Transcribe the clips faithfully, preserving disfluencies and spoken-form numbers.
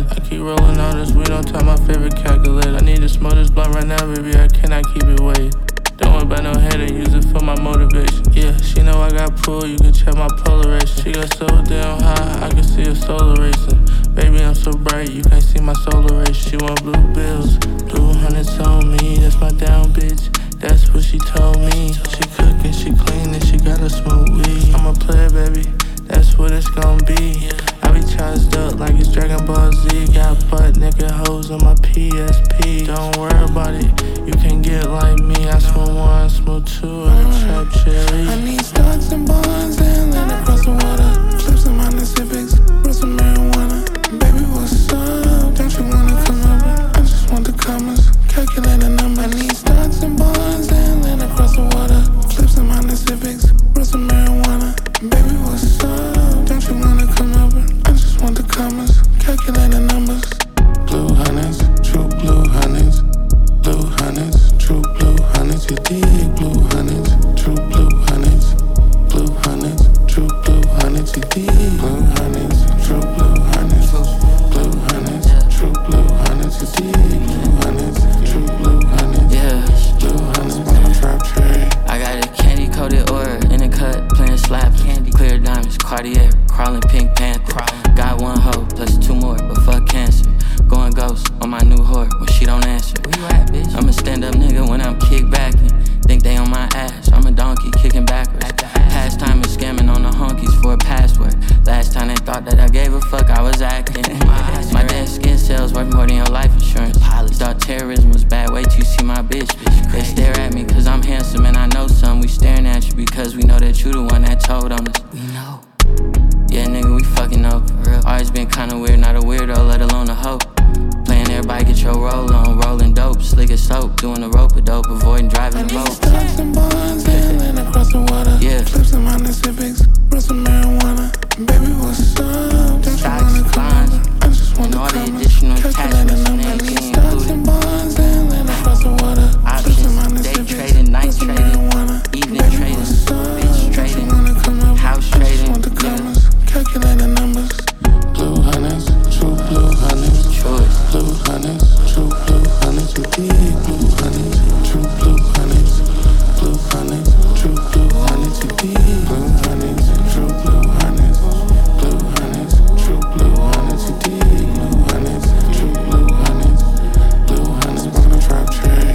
I keep rolling on this weed on top my favorite calculator. I need to smoke this blunt right now, baby, I cannot keep it waiting. Don't worry about no hater, use it for my motivation. Yeah, she know I got pull, you can check my polarization. She got so damn high, I can see her solar racing. Baby, I'm so bright, you can't see my solar race. She want blue bills, blue hundreds on me. That's my down bitch, that's what she told me. She cooking, she cleaning, she got a smoke weed. I'm a player, baby, that's what it's gon' be. I be charged up like it's Dragon Ball Z. Got butt naked hoes on my P S P. Don't worry about it, you can get like me. I swim one, smooth two, I can trap cherry. I need stocks and bonds and land across the water. Flips and Honda Civics, roll some marijuana. Baby, what's up? Don't you wanna come over? I just want the commas, calculate the number. I need stocks and bonds and land across the water. Flips and Honda Civics, roll some marijuana. Baby, what's up? Don't you wanna come over? I just want the commas, calculate the numbers. Blue hundreds, true blue hundreds. Blue hundreds, true blue hundreds. You dig blue hundreds, true blue hundreds. Blue hundreds, true blue hundreds. You dig blue hundreds, true blue hundreds. Blue hundreds, true blue hundreds. You dig blue hundreds, true blue hundreds. Yeah, blue hundreds on a drop tray. I got a candy coated aura in a cut, playing slaps. Candy, clear diamonds, Cartier, crawling Pink Panther. Got one hoe plus two more, but fuck cancer. Going ghost on my new whore when she don't answer. Where you at, bitch? I'm a stand-up nigga when I'm kickbacking. Think they on my ass, I'm a donkey kicking backwards. Pastime is scamming on the honkies for a password. Last time they thought that I gave a fuck, I was acting. My dead skin cells worth more than your life insurance. Thought terrorism was bad, wait till you see my bitch. They stare at me cause I'm handsome and I know some. We staring at you because we know that you the one that told on us. We know. Yeah, nigga, we fucking know. Always been kinda weird, not a weirdo, let alone a hoe. Playing everybody get your roll on, rolling dope, slick as soap, doing the rope a dope, avoiding driving the boat. I need stocks and bonds and land across the water. Yeah. Flips and Honda Civics, roll some marijuana. Baby, what's up? Don't Stocks, you wanna come bonds, over? I just want and the all the commas, additional calculate the attachments number. and I need everything stocks included. and bonds and land across the water. Flips and Honda Options, day Civics, trading, night roll some trading, marijuana. evening Baby, trading, what's up? bitch Don't trading, you wanna come over? house I just trading, want the yeah. commas, calculate the numbers. Blue hundreds, true blue hundreds. Choice. Blue hundreds, true blue hundreds. You dig blue hundreds, true blue hundreds. Blue hundreds, true blue hundreds. You dig blue hundreds, true blue hundreds. Blue hundreds, true blue hundreds. You dig blue hundreds, true blue hundreds. Blue hundreds on a drop tray.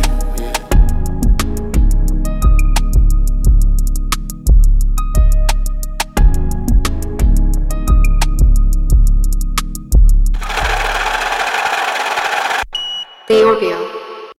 The Orbio.